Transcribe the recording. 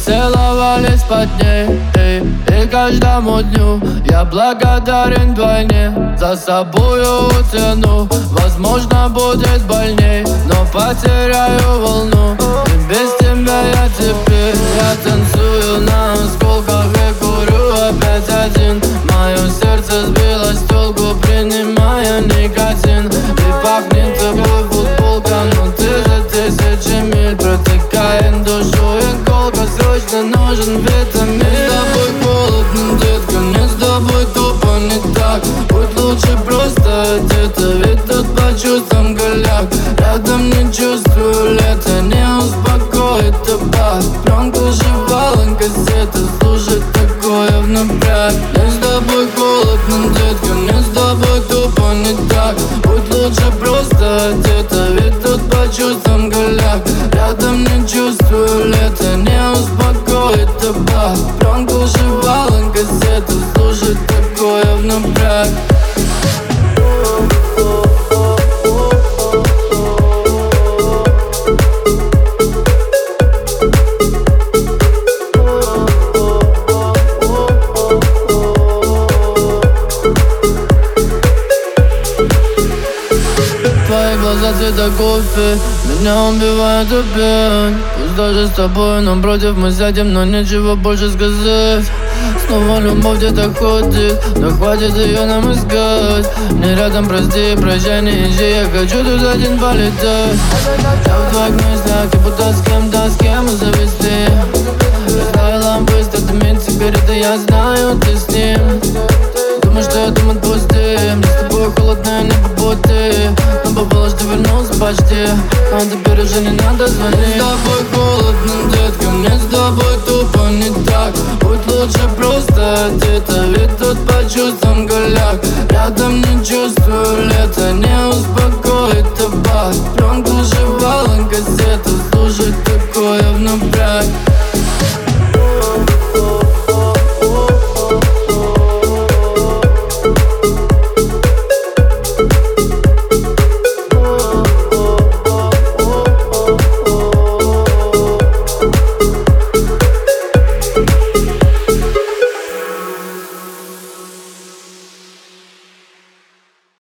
целовались под ней, и каждому дню я благодарен вдвойне. За собою утяну, возможно будет больней, но потеряю волну, и без тебя я теперь. Я танцую на осколках и курю опять один. Мое сердце сбилось с толку, принимая никотин. И пахнет тобой футболка, но ты за тысячи миль протыкает душу иголка. Срочно нужен витамин. С тобой холодно, детка, мне с тобой тупо не так. Будь лучше просто где-то, ведь тут по чувствам голяк. Рядом не чувствую лета, не успокоит табак. Пленка жевала, кассета, слушать такое в напряг. Мне с тобой холодно, детка, мне с тобой тупо не так. Будь лучше просто где-то, ведь тут по чувствам голяк. Рядом не чувствую лета, не успокоит табак. Пленка жевала, кассета, слушать такое в напряг. Твои глаза цвета кофе меня убивают опять. Пусть даже с тобой напротив мы сядем, но нечего больше сказать. Снова любовь где-то ходит, но хватит ее нам искать. Не рядом, прости, прощай, не ищи, я хочу тут один полетать. Я в твоих мыслях, и будто с кем завести. Растаяла быстро, дымит, теперь это я знаю, ты с ним. Думаю, что я дым отпустим. Мне с тобой холодно, не по пути. Но бывало, что вернулся почти, но теперь уже не надо звонить. Мне с тобой холодно, детка, мне с тобой тупо не так. Будь лучше просто где-то, ведь тут по чувствам голяк. Рядом не чувствую лета, не успокоит табак. Пленка